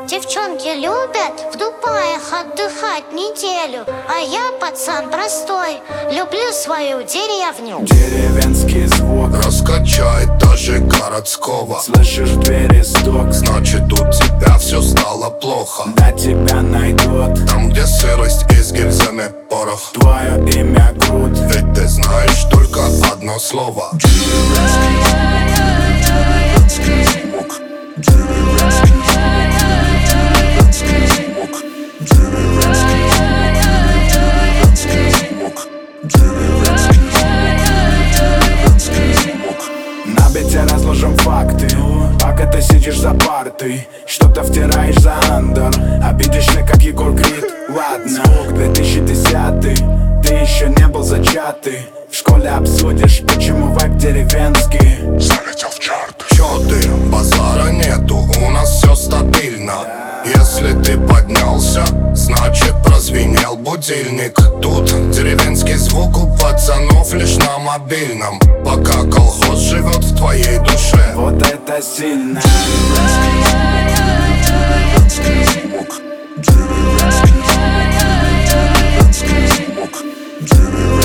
Девчонки любят в Дубаях отдыхать неделю, а я, пацан простой, люблю свою деревню. Деревенский звук раскачает даже городского. Слышишь в двери стук, значит у тебя все стало плохо. да тебя найдут Там, где сырость и с гильзами порох. Твое имя Крут. Ведь ты знаешь только одно слово. На бите разложим факты, пока ты сидишь за партой. Что-то втираешь за андер, обидишься, как Егор Крид. Ладно, звук 2010, ты еще не был зачатый. В школе обсудишь, почему вайб деревенский Залетел в чарты. Чё ты, базара нету, у нас все стабильно. Если ты поднялся, значит прозвенел будильник. Тут деревенский звук у пацанов лишь на мобильном. Пока колхоз живет в твоей душе. Вот это сильно. Деревенский звук.